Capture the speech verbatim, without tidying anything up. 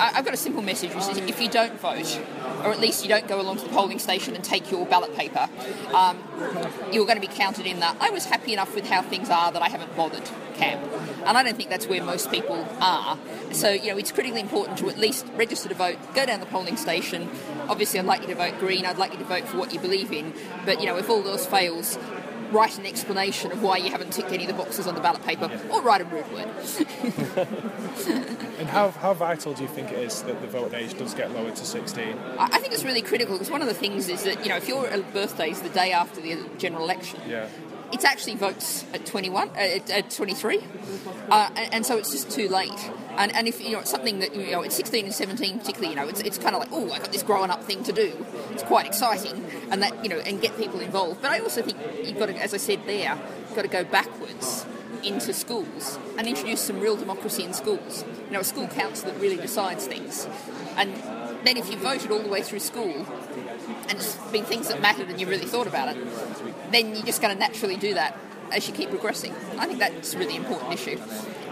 I, I've got a simple message, which is if you don't vote, or at least you don't go along to the polling station and take your ballot paper, um, you're going to be counted in that I was happy enough with how things are that I haven't bothered camp. And I don't think that's where most people are. So, you know, it's critically important to at least register to vote, go down the polling station. Obviously, I'd like you to vote Green, I'd like you to vote for what you believe in. But, you know, if all else fails, write an explanation of why you haven't ticked any of the boxes on the ballot paper, or write a rude word. And how how vital do you think it is that the voting age does get lowered to sixteen? I think it's really critical, because one of the things is that, you know, if your birthday is the day after the general election, Yeah. it's actually votes at twenty-one, uh, at, at twenty-three, uh, and, and so it's just too late. And, and if, you know, it's something that, you know, at sixteen and seventeen particularly, you know, it's it's kind of like, oh, I got this growing up thing to do. It's quite exciting, and that, you know, and get people involved. But I also think you've got to, as I said there, you've got to go backwards into schools and introduce some real democracy in schools. You know, a school council that really decides things. And then if you voted all the way through school, and it's been things that mattered and you really thought about it, then you're just going to naturally do that as you keep progressing. I think that's a really important issue.